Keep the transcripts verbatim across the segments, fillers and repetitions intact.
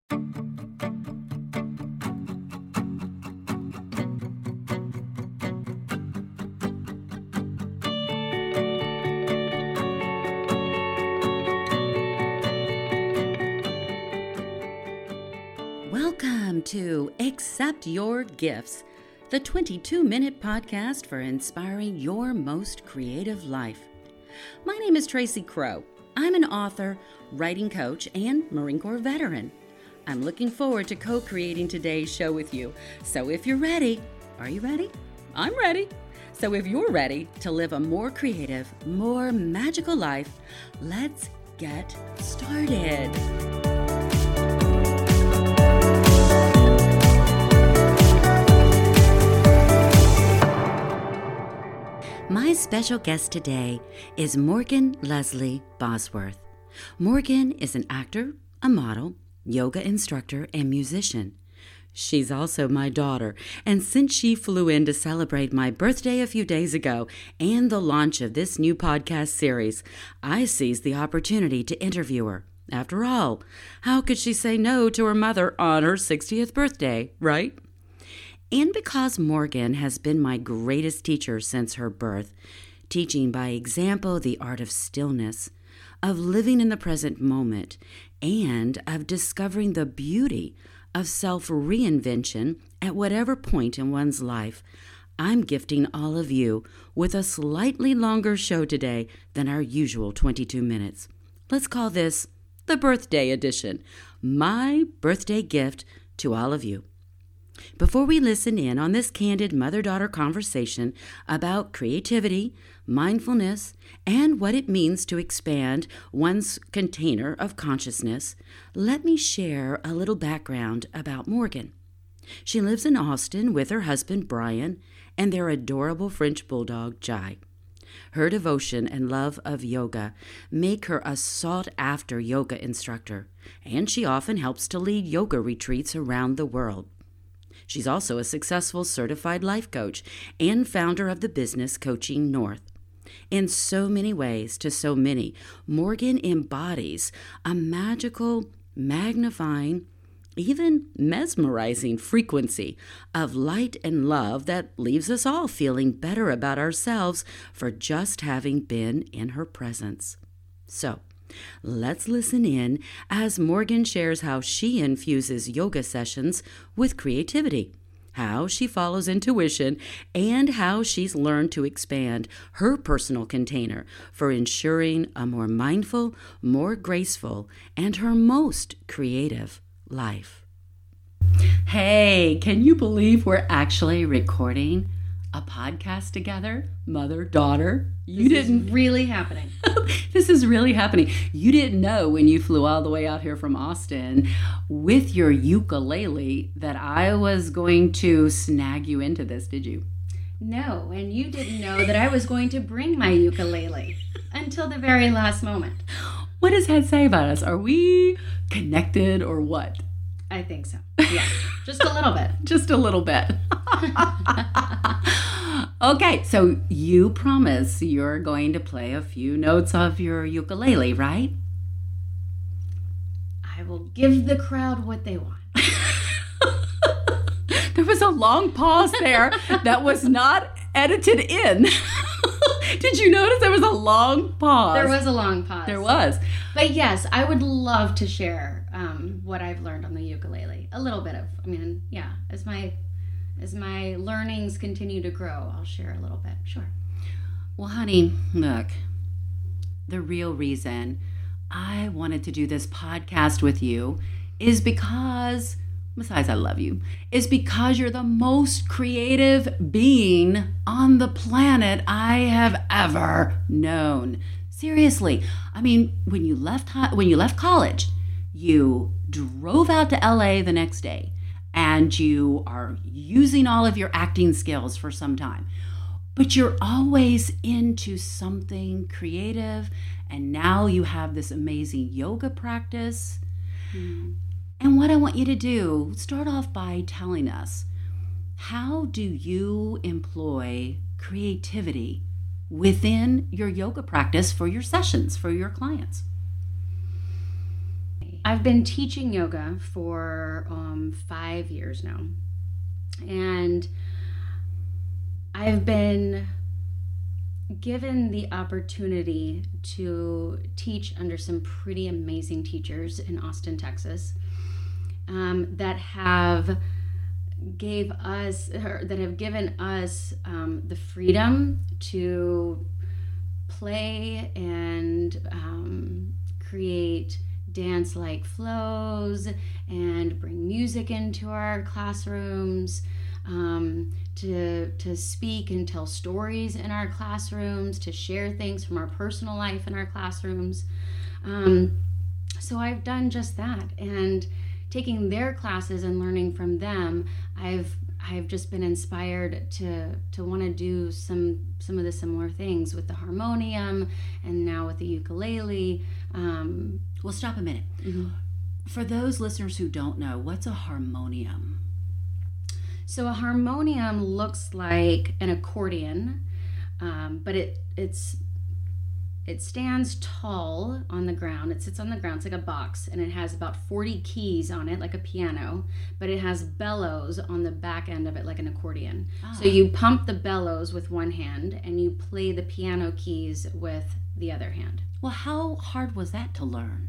Welcome to Accept Your Gifts, the twenty-two minute podcast for inspiring your most creative life. My name is Tracy Crow. I'm an author, writing coach, and Marine Corps veteran. I'm looking forward to co-creating today's show with you. So if you're ready, are you ready? I'm ready. So if you're ready to live a more creative, more magical life, let's get started. My special guest today is Morgan Leslie Bosworth. Morgan is an actor, a model, yoga instructor, and musician. She's also my daughter, and since she flew in to celebrate my birthday a few days ago and the launch of this new podcast series, I seized the opportunity to interview her. After all, how could she say no to her mother on her sixtieth birthday, right? And because Morgan has been my greatest teacher since her birth, teaching by example the art of stillness, of living in the present moment, and of discovering the beauty of self-reinvention at whatever point in one's life, I'm gifting all of you with a slightly longer show today than our usual twenty-two minutes. Let's call this the birthday edition, my birthday gift to all of you. Before we listen in on this candid mother-daughter conversation about creativity, mindfulness, and what it means to expand one's container of consciousness, let me share a little background about Morgan. She lives in Austin with her husband, Brian, and their adorable French bulldog, Jai. Her devotion and love of yoga make her a sought-after yoga instructor, and she often helps to lead yoga retreats around the world. She's also a successful certified life coach and founder of the business Coaching North. In so many ways, to so many, Morgan embodies a magical, magnifying, even mesmerizing frequency of light and love that leaves us all feeling better about ourselves for just having been in her presence. So, let's listen in as Morgan shares how she infuses yoga sessions with creativity, how she follows intuition, and how she's learned to expand her personal container for ensuring a more mindful, more graceful, and her most creative life. Hey, can you believe we're actually recording a podcast together, mother, daughter? You this didn't is really happening. This is really happening. You didn't know when you flew all the way out here from Austin with your ukulele that I was going to snag you into this, did you? No, and you didn't know that I was going to bring my ukulele until the very last moment. What does that say about us? Are we connected or what? I think so. Yeah, just a little bit. Just a little bit. Okay, so you promise you're going to play a few notes of your ukulele, right? I will give the crowd what they want. There was a long pause there that was not edited in. Did you notice there was a long pause? There was a long pause. There was. But yes, I would love to share um, what I've learned on the ukulele. A little bit of, I mean, yeah, as my as my learnings continue to grow, I'll share a little bit. Sure. Well, honey, look, the real reason I wanted to do this podcast with you is because, besides I love you, is because you're the most creative being on the planet I have ever known. Seriously, I mean, when you left when you left college, you drove out to L A the next day, and you are using all of your acting skills for some time. But you're always into something creative, and now you have this amazing yoga practice. Mm. And what I want you to do, start off by telling us, how do you employ creativity within your yoga practice for your sessions, for your clients? I've been teaching yoga for um, five years now. And I've been given the opportunity to teach under some pretty amazing teachers in Austin, Texas, um, that have gave us or that have given us um, the freedom to play and um, create dance-like flows and bring music into our classrooms, um, to to speak and tell stories in our classrooms, to share things from our personal life in our classrooms. Um, so I've done just that, and taking their classes and learning from them, I've I've just been inspired to to want to do some some of the similar things with the harmonium and now with the ukulele. Um, well, stop a minute. Mm-hmm. For those listeners who don't know, what's a harmonium? So a harmonium looks like an accordion, um, but it it's it stands tall on the ground. It sits on the ground. It's like a box, and it has about forty keys on it, like a piano, but it has bellows on the back end of it, like an accordion. Ah. So you pump the bellows with one hand, and you play the piano keys with the other hand. Well, how hard was that to learn?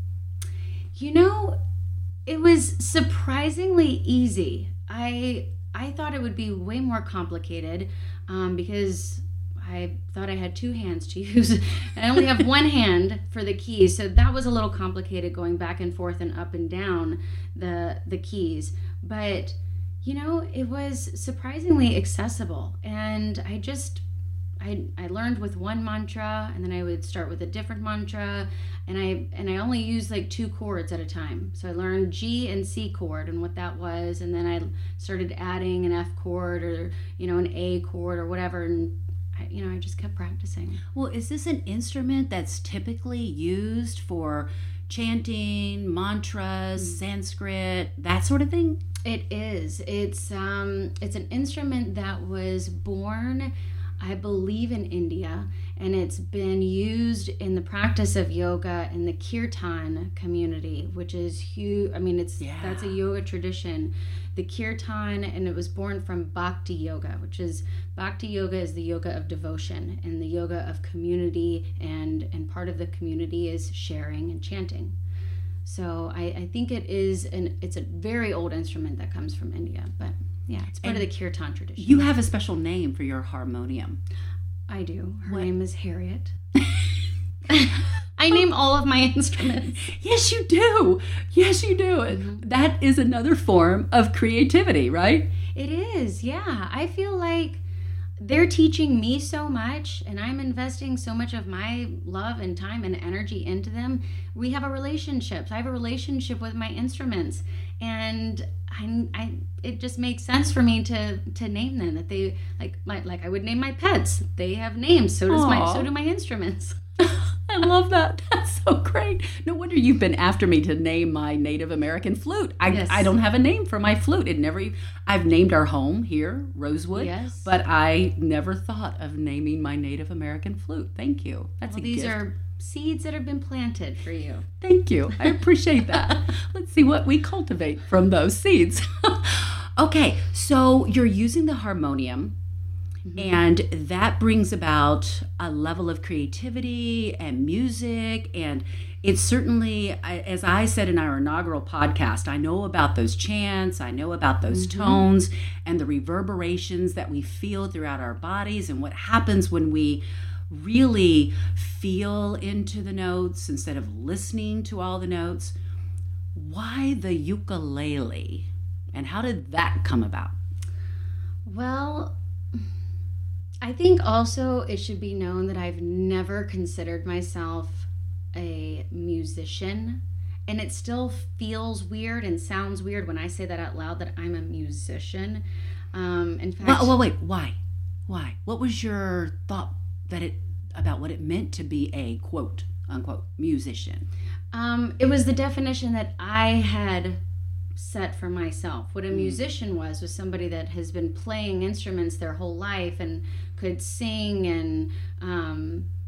You know, it was surprisingly easy. I I thought it would be way more complicated um, because I thought I had two hands to use. I only have one hand for the keys, so that was a little complicated going back and forth and up and down the the keys. But, you know, it was surprisingly accessible, and I just I I learned with one mantra, and then I would start with a different mantra, and I and I only used like two chords at a time. So I learned G and C chord and what that was, and then I started adding an F chord or, you know, an A chord or whatever, and I, you know, I just kept practicing. Well, is this an instrument that's typically used for chanting, mantras, mm. Sanskrit, that sort of thing? It is. It's um it's an instrument that was born, I believe, in India, and it's been used in the practice of yoga in the kirtan community, which is huge. I mean, it's yeah. that's a yoga tradition, the kirtan, and it was born from bhakti yoga, which is bhakti yoga is the yoga of devotion and the yoga of community, and and part of the community is sharing and chanting. So I, I think it is an it's a very old instrument that comes from India, but yeah, it's part and of the kirtan tradition. You have a special name for your harmonium. I do. Her what? name is Harriet. I name all of my instruments. Yes, you do. Yes, you do. Mm-hmm. That is another form of creativity, right? It is, yeah. I feel like they're teaching me so much, and I'm investing so much of my love and time and energy into them. We have a relationship. I have a relationship with my instruments, and I, I it just makes sense for me to to name them. That they like like, like I would name my pets. They have names. So does Aww. my so do my instruments. I love that. That's so great. No wonder you've been after me to name my Native American flute. I yes. I don't have a name for my flute. It never. I've named our home here, Rosewood. Yes. But I never thought of naming my Native American flute. Thank you. That's well, a these gift. are seeds that have been planted for you. Thank you. I appreciate that. Let's see what we cultivate from those seeds. Okay, so you're using the harmonium. Mm-hmm. And that brings about a level of creativity and music. And it's certainly, as I said in our inaugural podcast, I know about those chants, I know about those mm-hmm. tones and the reverberations that we feel throughout our bodies and what happens when we really feel into the notes instead of listening to all the notes. Why the ukulele? And how did that come about? Well, I think also it should be known that I've never considered myself a musician, and it still feels weird and sounds weird when I say that out loud, that I'm a musician. Um, in fact, well, well, wait, why? Why? What was your thought that it about what it meant to be a quote unquote musician? Um, it was the definition that I had set for myself. What a musician was was somebody that has been playing instruments their whole life and could sing and um,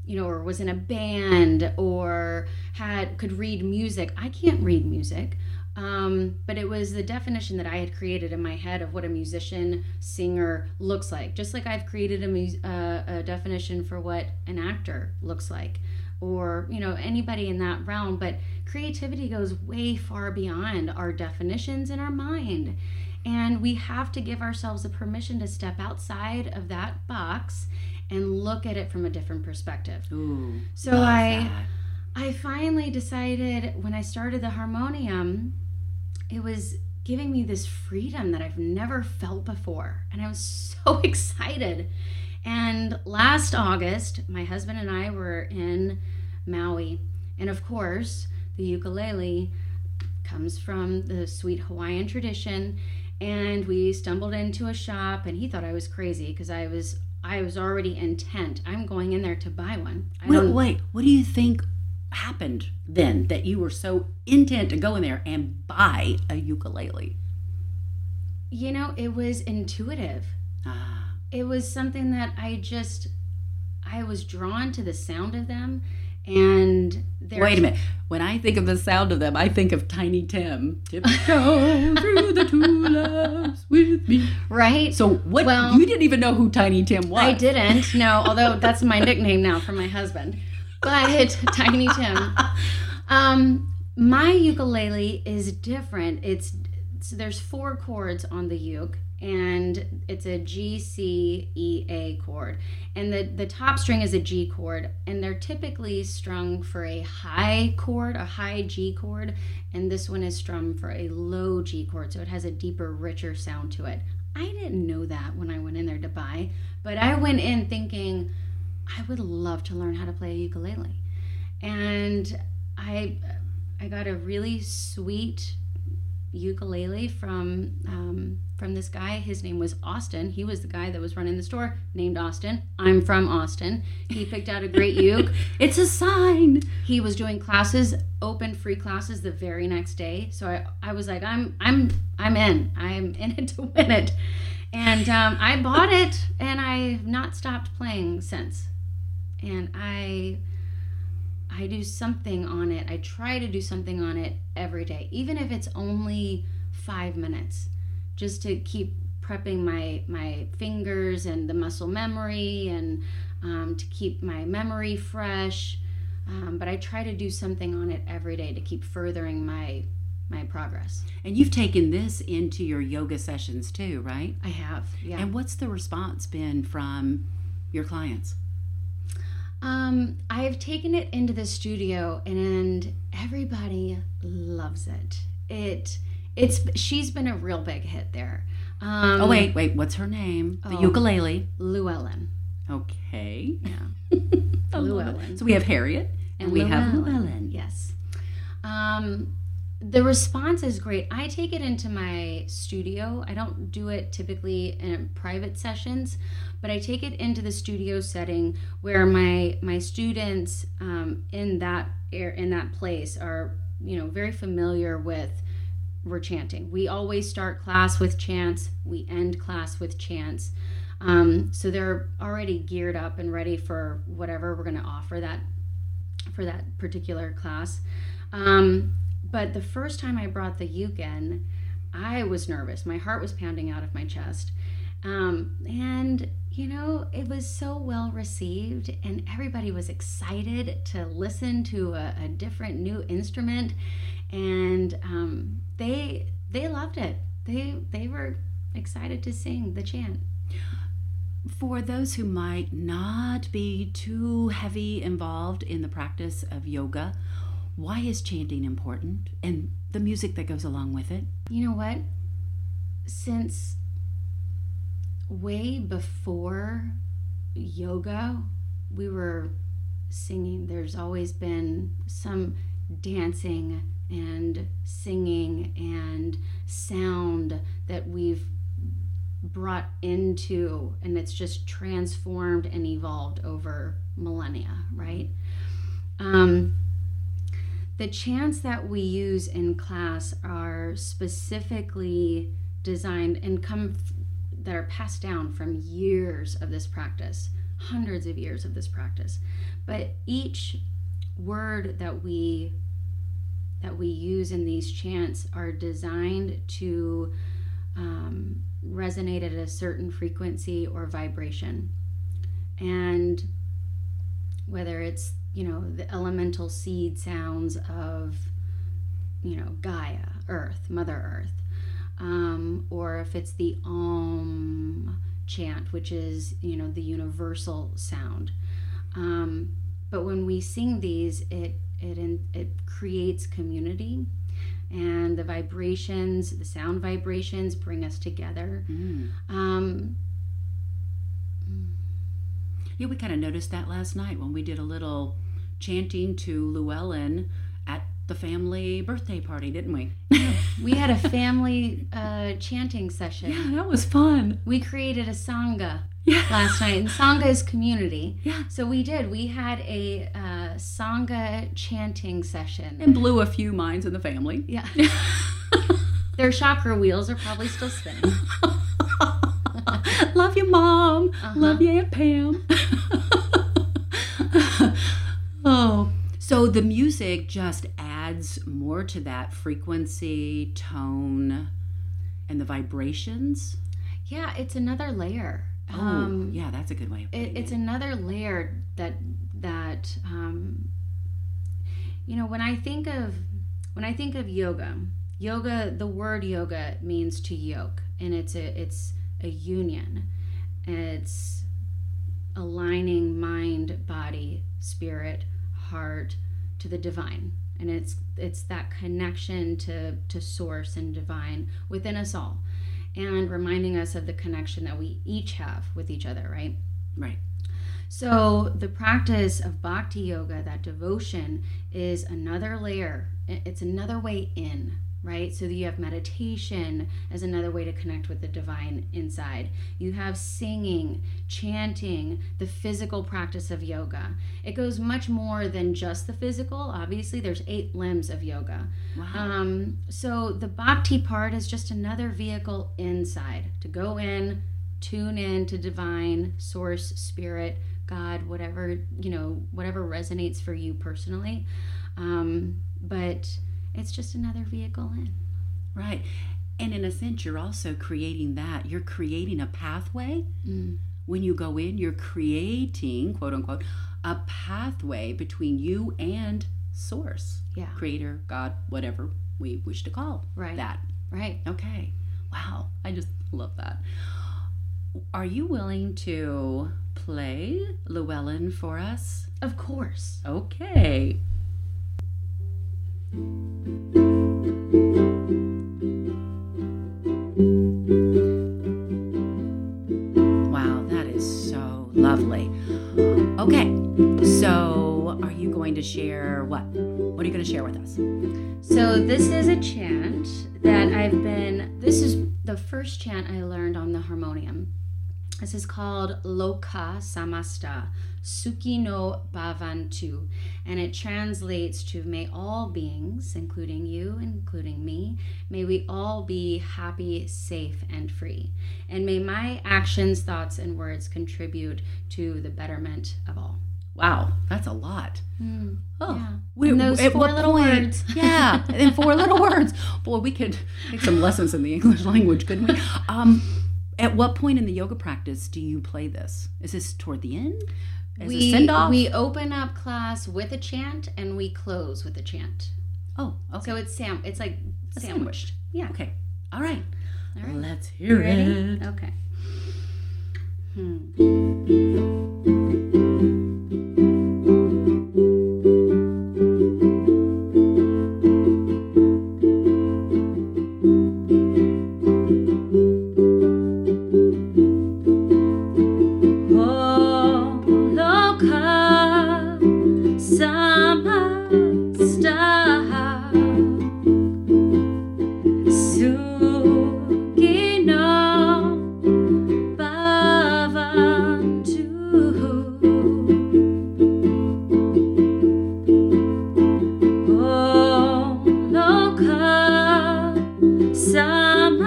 you know, or was in a band or had could read music. I can't read music. Um, but it was the definition that I had created in my head of what a musician, singer looks like. Just like I've created a, mu- uh, a definition for what an actor looks like, or, you know, anybody in that realm. But creativity goes way far beyond our definitions in our mind. And we have to give ourselves a permission to step outside of that box and look at it from a different perspective. Ooh, so love I that. I finally decided when I started the harmonium, it was giving me this freedom that I've never felt before. And I was so excited. And last August, my husband and I were in Maui. And of course, the ukulele comes from the sweet Hawaiian tradition. And we stumbled into a shop, and he thought I was crazy because I was I was already intent. I'm going in there to buy one. I Wait, don't, wait, what do you think happened then that you were so intent to go in there and buy a ukulele? You know, it was intuitive. Ah. It was something that I just, I was drawn to the sound of them. And wait a minute. When I think of the sound of them, I think of Tiny Tim. Tiptoe through the tulips with me. Right? So what? Well, you didn't even know who Tiny Tim was. I didn't. No, although that's my nickname now for my husband. But Tiny Tim. Um, my ukulele is different. It's, it's there's four chords on the uke, and it's a G, C, E, A chord. And the, the top string is a G chord, and they're typically strung for a high chord, a high G chord, and this one is strummed for a low G chord, so it has a deeper, richer sound to it. I didn't know that when I went in there to buy, but I went in thinking, I would love to learn how to play a ukulele. And I I got a really sweet ukulele from um, from this guy. His name was Austin. He was the guy that was running the store, named Austin. I'm from Austin. He picked out a great uke. It's a sign. He was doing classes, open free classes the very next day. So I, I was like, I'm I'm I'm in. I'm in it to win it. And um, I bought it, and I've not stopped playing since. And I I do something on it. I try to do something on it every day, even if it's only five minutes, just to keep prepping my my fingers and the muscle memory, and um, to keep my memory fresh. Um, but I try to do something on it every day to keep furthering my my progress. And you've taken this into your yoga sessions too, right? I have, yeah. And what's the response been from your clients? Um, I've taken it into the studio, and everybody loves it. It, it's she's been a real big hit there. Um, oh wait, wait, what's her name? The oh, ukulele. Llewellyn. Okay. Yeah. Llewellyn. So we have Harriet, and, and we Llewellyn. have Llewellyn. Yes. Um, the response is great. I take it into my studio. I don't do it typically in private sessions, but I take it into the studio setting where my my students um, in that air in that place are, you know, very familiar with we're chanting. We always start class with chants. We end class with chants. Um, so they're already geared up and ready for whatever we're going to offer that for that particular class. Um, but the first time I brought the uke in, I was nervous. My heart was pounding out of my chest. Um, and, you know, it was so well received, and everybody was excited to listen to a, a different new instrument. And um, they they loved it. They they were excited to sing the chant. For those who might not be too heavy involved in the practice of yoga, why is chanting important, and the music that goes along with it? You know what? Since way before yoga, we were singing. There's always been some dancing and singing and sound that we've brought into, and it's just transformed and evolved over millennia, right? Um, the chants that we use in class are specifically designed and come f- that are passed down from years of this practice. hundreds of years of this practice. But each word that we that we use in these chants are designed to um, resonate at a certain frequency or vibration. And whether it's, you know, the elemental seed sounds of, you know, Gaia, Earth, Mother Earth, um, or if it's the Om chant, which is, you know, the universal sound. Um, but when we sing these, it it in, it creates community, and the vibrations, the sound vibrations, bring us together. Mm. Um, Yeah, we kind of noticed that last night when we did a little chanting to Llewellyn at the family birthday party, didn't we? we had a family uh, chanting session. Yeah, that was fun. We created a Sangha yeah. last night, and Sangha is community. Yeah. So we did. We had a uh, Sangha chanting session. And blew a few minds in the family. Yeah. Their chakra wheels are probably still spinning. Love you, Mom. Uh-huh. Love you, Aunt Pam. Oh, so the music just adds more to that frequency, tone, and the vibrations. Yeah, it's another layer. Oh, um, yeah, that's a good way of putting it, It's it. another layer that that um, you know, when I think of when I think of yoga, yoga, the word yoga means to yoke, and it's a it's a union. It's aligning mind, body, spirit, heart to the divine, and it's it's that connection to to source and divine within us all, and reminding us of the connection that we each have with each other, right? Right. So the practice of bhakti yoga, that devotion, is another layer. It's another way in, right? So that you have meditation as another way to connect with the divine inside. You have singing, chanting, the physical practice of yoga. It goes much more than just the physical. Obviously, there's eight limbs of yoga. Wow. Um, so the bhakti part is just another vehicle inside to go in, tune in to divine, source, spirit, God, whatever, you know, whatever resonates for you personally. Um, but it's just another vehicle in. Right. And in a sense, you're also creating that. You're creating a pathway. Mm. When you go in, you're creating, quote unquote, a pathway between you and source. Yeah. Creator, God, whatever we wish to call Right. that. Right. Okay. Wow. I just love that. Are you willing to play Llewellyn for us? Of course. Okay. Wow, that is so lovely. Okay, so are you going to share what? What are you going to share with us? So this is a chant that I've been, this is the first chant I learned on the harmonium. This is called Loka Samasta, Sukhi no Bhavantu, and it translates to may all beings, including you, including me, may we all be happy, safe, and free. And may my actions, thoughts, and words contribute to the betterment of all. Wow, that's a lot. Mm, Oh, yeah. we, And those at four what little point- words. Yeah, in four little words. Boy, we could take some lessons in the English language, couldn't we? Um, at what point in the yoga practice do you play this? Is this toward the end? As we, a send-off? we open up class with a chant and we close with a chant. Oh, okay. So it's sam it's like A sandwiched. Yeah. Okay. All right. All right. Let's You hear ready? it. Okay. Hmm.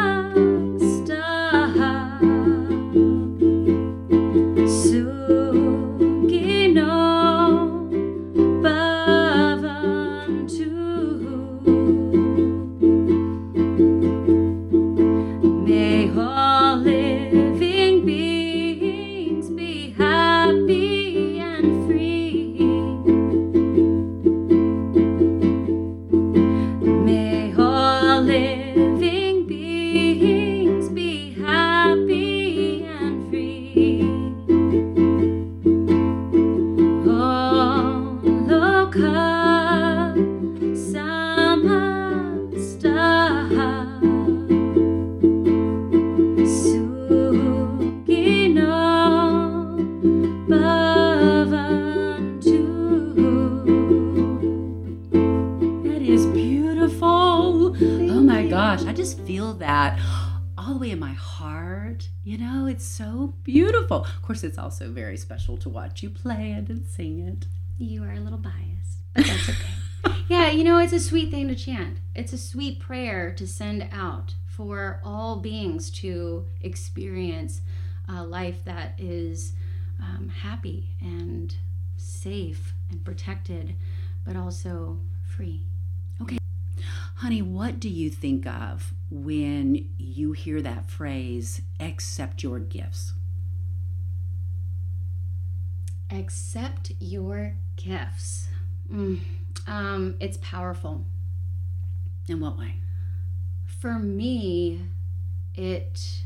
So living beings be happy and free. Oh, look up, summer star, Sugino Bhavantu. That is beautiful. Oh my gosh, I just feel that all the way in my heart. You know, it's so beautiful. Of course, it's also very special to watch you play it and sing it. You are a little biased, but that's okay. Yeah, you know, it's a sweet thing to chant. It's a sweet prayer to send out for all beings to experience a life that is um, happy and safe and protected, but also free. Okay. Honey, what do you think of when you hear that phrase, accept your gifts? Accept your gifts. Mm. Um, it's powerful. In what way? For me, it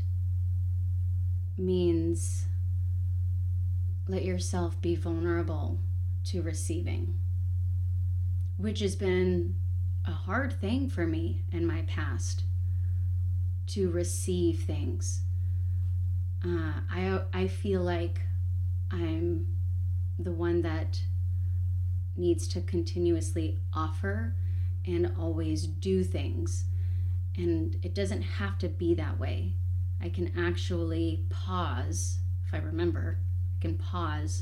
means let yourself be vulnerable to receiving, which has been a hard thing for me in my past, to receive things. Uh, I, I feel like I'm the one that needs to continuously offer and always do things. And it doesn't have to be that way. I can actually pause, if I remember, I can pause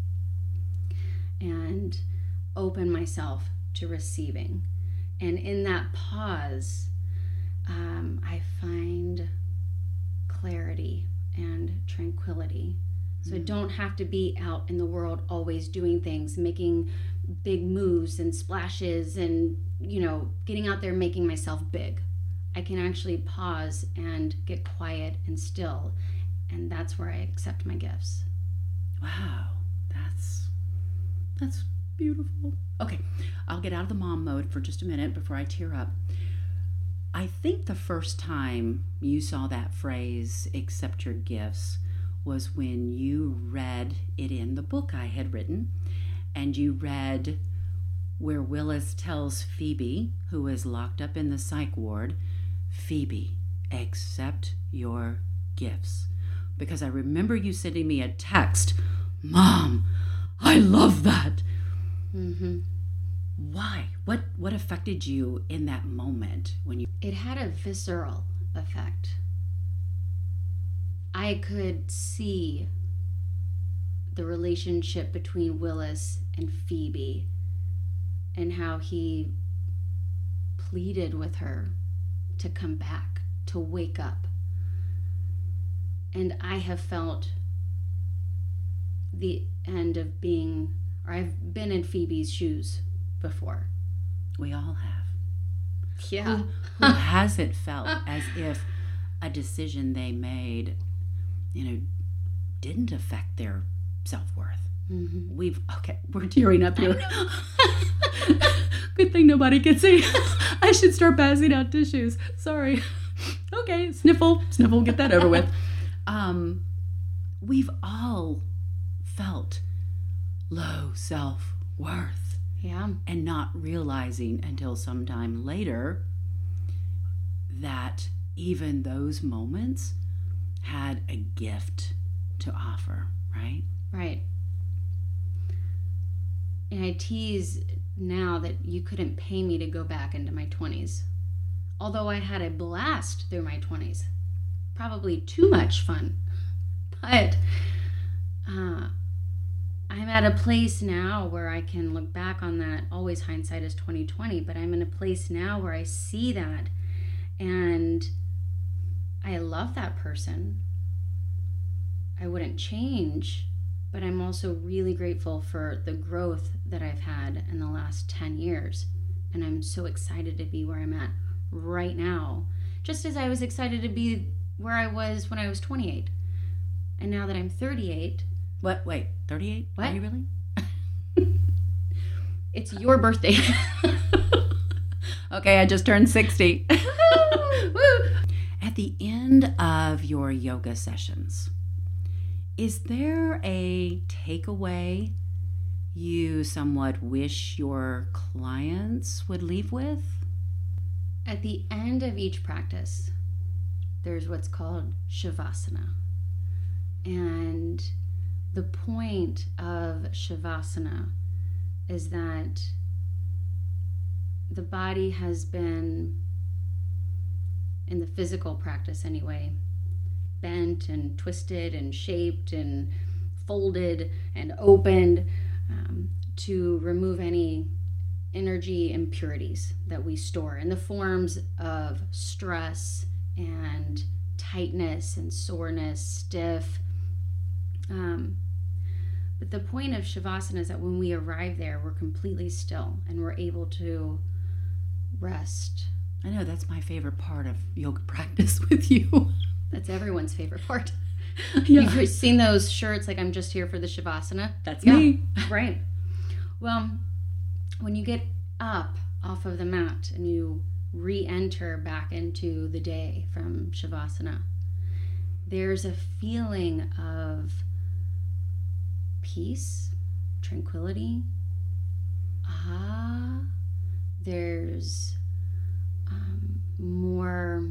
and open myself to receiving. And in that pause, um, I find clarity and tranquility. So I don't have to be out in the world always doing things, making big moves and splashes and, you know, getting out there making myself big. I can actually pause and get quiet and still, and that's where I accept my gifts. Wow, that's that's beautiful. Okay, I'll get out of the mom mode for just a minute before I tear up. I think the first time you saw that phrase, accept your gifts, was when you read it in the book I had written, and you read where Willis tells Phoebe, who is locked up in the psych ward, Phoebe, accept your gifts. Because I remember you sending me a text, Mom, I love that. Mm-hmm. Why? What what affected you in that moment when you? It had a visceral effect. I could see the relationship between Willis and Phoebe and how he pleaded with her to come back, to wake up. And I have felt the end of being, or I've been in Phoebe's shoes before. We all have. Yeah. Who, who hasn't felt as if a decision they made, you know, didn't affect their self-worth? Mm-hmm. We've, okay, we're tearing up here. Good thing nobody can see. I should start passing out tissues. Sorry. Okay, sniffle, sniffle, get that over with. Um, we've all felt low self-worth. Yeah. And not realizing until sometime later that even those moments had a gift to offer, right? Right. And I tease now that you couldn't pay me to go back into my twenties. Although I had a blast through my twenties. Probably too much fun. But uh, I'm at a place now where I can look back on that. Always hindsight is twenty twenty, but I'm in a place now where I see that and I love that person. I wouldn't change, but I'm also really grateful for the growth that I've had in the last ten years. And I'm so excited to be where I'm at right now, just as I was excited to be where I was when I was twenty-eight. And now that I'm thirty-eight. What? Wait, thirty-eight? What? Are you really? It's your birthday. Okay, I just turned sixty. the end of your yoga sessions, is there a takeaway you somewhat wish your clients would leave with? At the end of each practice, there's what's called Shavasana. And the point of Shavasana is that the body has been, in the physical practice anyway, bent and twisted and shaped and folded and opened um, to remove any energy impurities that we store in the forms of stress and tightness and soreness, stiff. Um, but the point of Shavasana is that when we arrive there, we're completely still and we're able to rest. I know that's my favorite part of yoga practice with you. That's everyone's favorite part. Yeah. You've seen those shirts like I'm just here for the Shavasana? That's yeah, me. Right. Well, when you get up off of the mat and you re-enter back into the day from Shavasana, there's a feeling of peace, tranquility. Ah, there's um, more,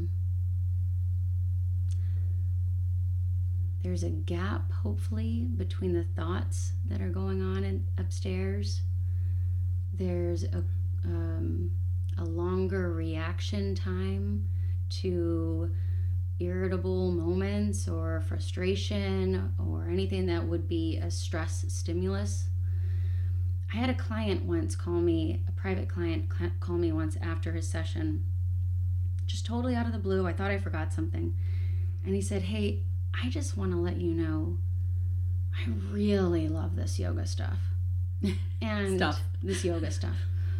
there's a gap, hopefully, between the thoughts that are going on in, upstairs. There's a, um, a longer reaction time to irritable moments or frustration or anything that would be a stress stimulus. I had a client once call me, a private client call me once after his session, just totally out of the blue. I thought I forgot something. And he said, "Hey, I just want to let you know, I really love this yoga stuff." And stuff. this yoga stuff.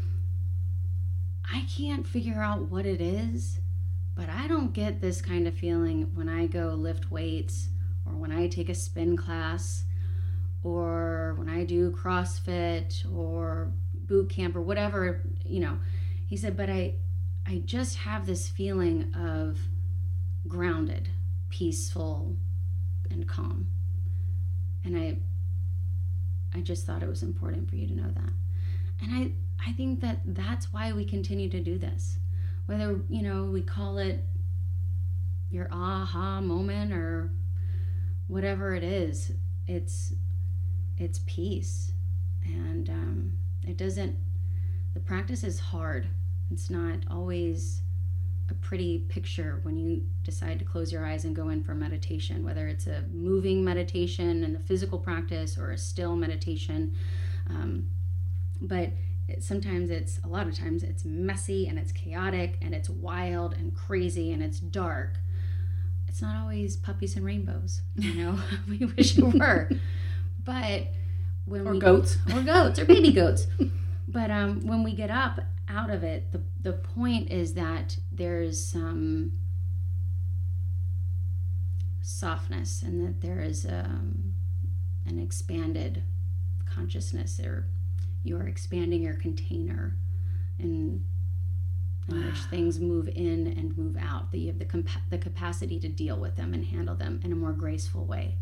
I can't figure out what it is, but I don't get this kind of feeling when I go lift weights or when I take a spin class or when I do CrossFit or boot camp or whatever, you know. He said, but I I just have this feeling of grounded, peaceful, and calm. And I I just thought it was important for you to know that. And I, I think that that's why we continue to do this. Whether, you know, we call it your aha moment or whatever it is, it's it's peace. And um, it doesn't, the practice is hard. It's not always a pretty picture when you decide to close your eyes and go in for meditation, whether it's a moving meditation in the physical practice or a still meditation. Um, but it, sometimes it's, a lot of times it's messy and it's chaotic and it's wild and crazy and it's dark. It's not always puppies and rainbows, you know. We wish it were. But when or we goats. Or goats or baby goats. But um, when we get up out of it, the, the point is that there's some softness and that there is um, an expanded consciousness, or you are expanding your container in, in which things move in and move out, that you have the, compa- the capacity to deal with them and handle them in a more graceful way.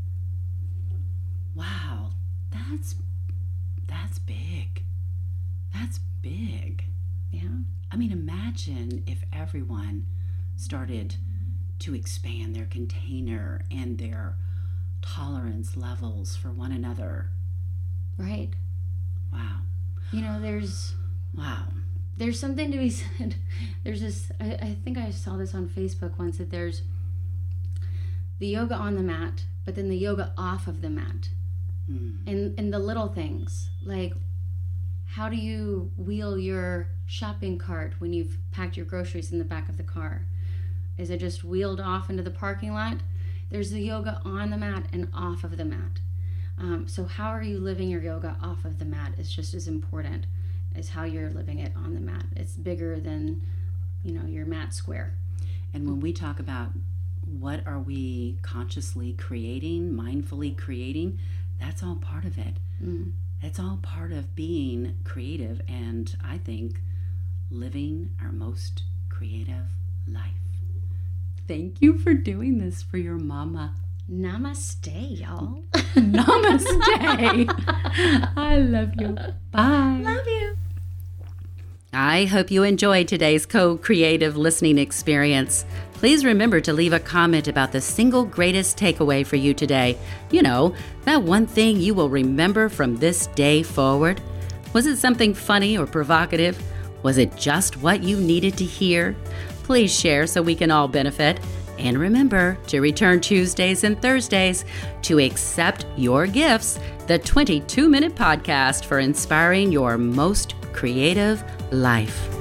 Wow, that's that's big. That's big. Yeah. I mean, imagine if everyone started to expand their container and their tolerance levels for one another. Right. Wow. You know, there's... Wow. There's something to be said. There's this, I, I think I saw this on Facebook once, that there's the yoga on the mat, but then the yoga off of the mat. Mm. And, and the little things, like how do you wheel your shopping cart when you've packed your groceries in the back of the car? Is it just wheeled off into the parking lot? There's the yoga on the mat and off of the mat. Um, so how are you living your yoga off of the mat is just as important as how you're living it on the mat. It's bigger than, you know, your mat square. And when we talk about what are we consciously creating, mindfully creating, that's all part of it. Mm. It's all part of being creative and, I think, living our most creative life. Thank you for doing this for your mama. Namaste, y'all. Namaste. I love you. Bye. Love you. I hope you enjoyed today's co-creative listening experience. Please remember to leave a comment about the single greatest takeaway for you today. You know, that one thing you will remember from this day forward. Was it something funny or provocative? Was it just what you needed to hear? Please share so we can all benefit. And remember to return Tuesdays and Thursdays to Accept Your Gifts, the twenty-two minute podcast for inspiring your most creative life.